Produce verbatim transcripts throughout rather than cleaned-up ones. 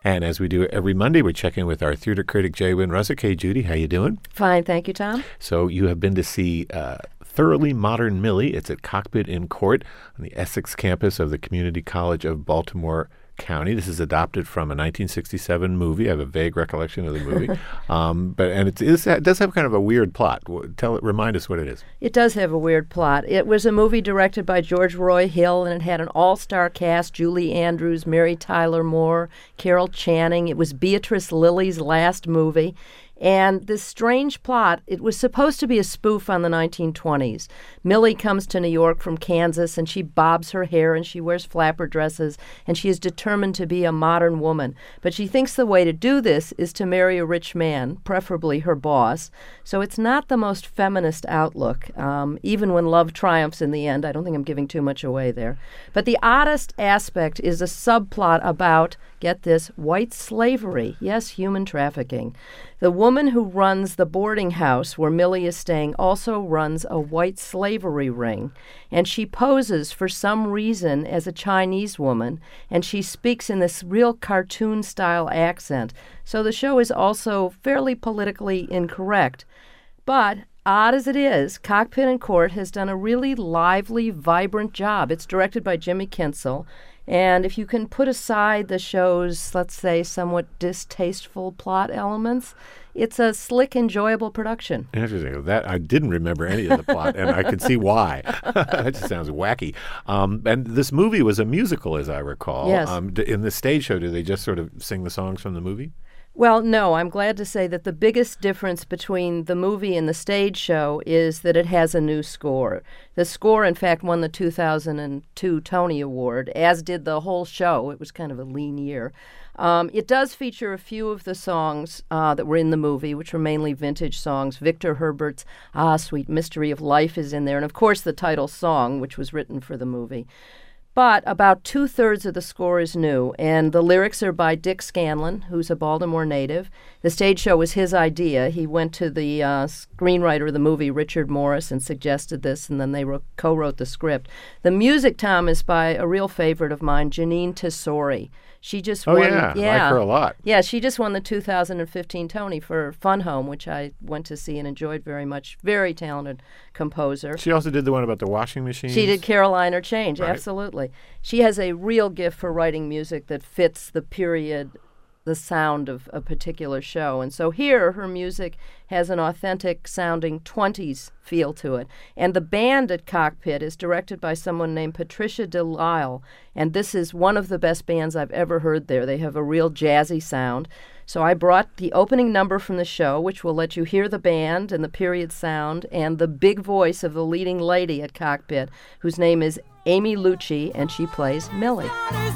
And as we do every Monday, we're checking with our theater critic, J. Wynn Russick. Hey, Judy, how you doing? Fine, thank you, Tom. So you have been to see uh, Thoroughly Modern Millie. It's at Cockpit in Court on the Essex campus of the Community College of Baltimore County. This is adopted from a nineteen sixty-seven movie. I have a vague recollection of the movie, um, but and it, is, it does have kind of a weird plot. Tell it, remind us what it is. It does have a weird plot. It was a movie directed by George Roy Hill, and it had an all-star cast: Julie Andrews, Mary Tyler Moore, Carol Channing. It was Beatrice Lilly's last movie. And this strange plot, it was supposed to be a spoof on the nineteen twenties. Millie comes to New York from Kansas, and she bobs her hair, and she wears flapper dresses, and she is determined to be a modern woman. But she thinks the way to do this is to marry a rich man, preferably her boss. So it's not the most feminist outlook, um, even when love triumphs in the end. I don't think I'm giving too much away there. But the oddest aspect is a subplot about, get this, white slavery. Yes, human trafficking. The woman who runs the boarding house where Millie is staying also runs a white slavery ring, and she poses for some reason as a Chinese woman, and she speaks in this real cartoon-style accent. So the show is also fairly politically incorrect. But odd as it is, Cockpit in Court has done a really lively, vibrant job. It's directed by Jimmy Kinsel. And if you can put aside the show's, let's say, somewhat distasteful plot elements, it's a slick, enjoyable production. Interesting. That I didn't remember any of the plot, and I could see why. That just sounds wacky. Um, and this movie was a musical, as I recall. Yes. Um, d- in the stage show, do they just sort of sing the songs from the movie? Well, no, I'm glad to say that the biggest difference between the movie and the stage show is that it has a new score. The score, in fact, won the two thousand two Tony Award, as did the whole show. It was kind of a lean year. Um, it does feature a few of the songs uh, that were in the movie, which were mainly vintage songs. Victor Herbert's Ah, Sweet Mystery of Life is in there, and of course the title song, which was written for the movie. But about two-thirds of the score is new, and the lyrics are by Dick Scanlon, who's a Baltimore native. The stage show was his idea. He went to the uh, screenwriter of the movie, Richard Morris, and suggested this, and then they wrote, co-wrote the script. The music, Tom, is by a real favorite of mine, Janine Tesori. She just oh, won. yeah. yeah. I like her a lot. Yeah, she just won the two thousand fifteen Tony for Fun Home, which I went to see and enjoyed very much. Very talented composer. She also did the one about the washing machine. She did Caroline or Change, right. Absolutely. She has a real gift for writing music that fits the period, the sound of a particular show. And so here, her music has an authentic sounding twenties feel to it. And the band at Cockpit is directed by someone named Patricia Delisle. And this is one of the best bands I've ever heard there. They have a real jazzy sound. So I brought the opening number from the show, which will let you hear the band and the period sound and the big voice of the leading lady at Cockpit, whose name is Amy Lucci, and she plays Millie.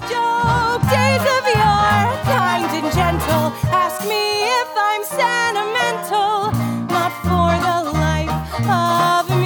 Joke, days of yore, kind and gentle. Ask me if I'm sentimental, not for the life of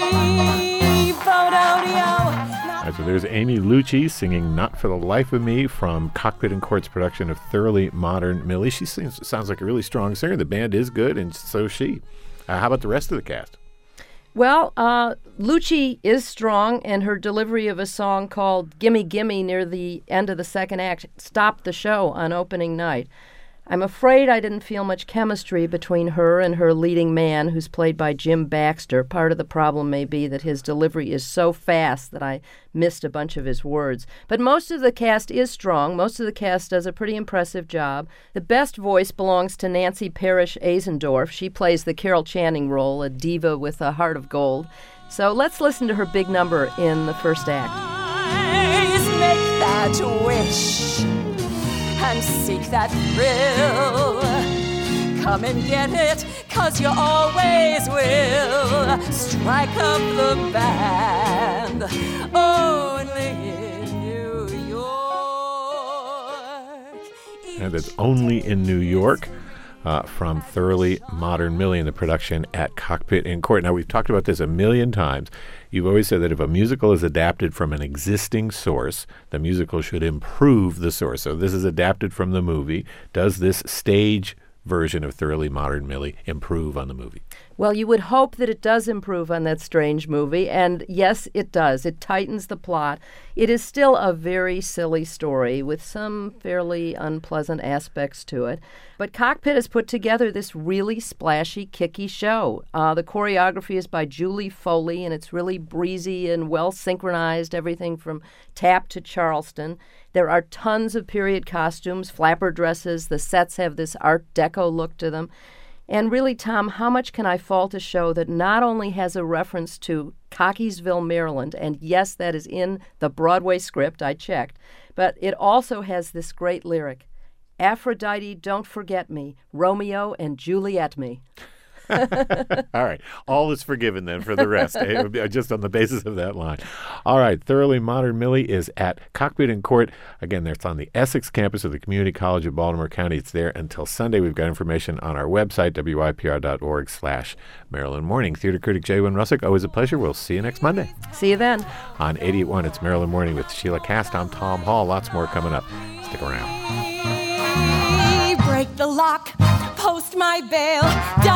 me. Bo-do-de-o. All right, so there's Amy Lucci singing Not for the Life of Me from Cockpit in Court's production of Thoroughly Modern Millie. She sings, sounds like a really strong singer. The band is good, and so is she. Uh, how about the rest of the cast? Well, uh, Lucci is strong, and her delivery of a song called Gimme Gimme near the end of the second act stopped the show on opening night. I'm afraid I didn't feel much chemistry between her and her leading man, who's played by Jim Baxter. Part of the problem may be that his delivery is so fast that I missed a bunch of his words. But most of the cast is strong. Most of the cast does a pretty impressive job. The best voice belongs to Nancy Parrish Azendorf. She plays the Carol Channing role, a diva with a heart of gold. So let's listen to her big number in the first act. Eyes make that wish and seek that thrill. Come and get it, 'cause you always will. Strike up the band, only in New York. And it's Only in New York. Uh, from Thoroughly Modern Millie in the production at Cockpit in Court. Now, we've talked about this a million times. You've always said that if a musical is adapted from an existing source, the musical should improve the source. So this is adapted from the movie. Does this stage version of Thoroughly Modern Millie improve on the movie? Well, you would hope that it does improve on that strange movie, and yes, it does. It tightens the plot. It is still a very silly story with some fairly unpleasant aspects to it. But Cockpit has put together this really splashy, kicky show. Uh, the choreography is by Julie Foley, and it's really breezy and well synchronized, everything from tap to Charleston. There are tons of period costumes, flapper dresses. The sets have this Art Deco look to them. And really, Tom, how much can I fault a show that not only has a reference to Cockeysville, Maryland, and yes, that is in the Broadway script, I checked, but it also has this great lyric, Aphrodite, don't forget me, Romeo and Juliet me. All right. All is forgiven then for the rest, eh? Just on the basis of that line. All right. Thoroughly Modern Millie is at Cockpit in Court. Again, that's on the Essex campus of the Community College of Baltimore County. It's there until Sunday. We've got information on our website, W I P R dot org slash Maryland Morning. Theater critic Jay Wynn Russick, always a pleasure. We'll see you next Monday. See you then. On eighty-eight point one, it's Maryland Morning with Sheila Cast. I'm Tom Hall. Lots more coming up. Stick around. Break the lock, post my bail.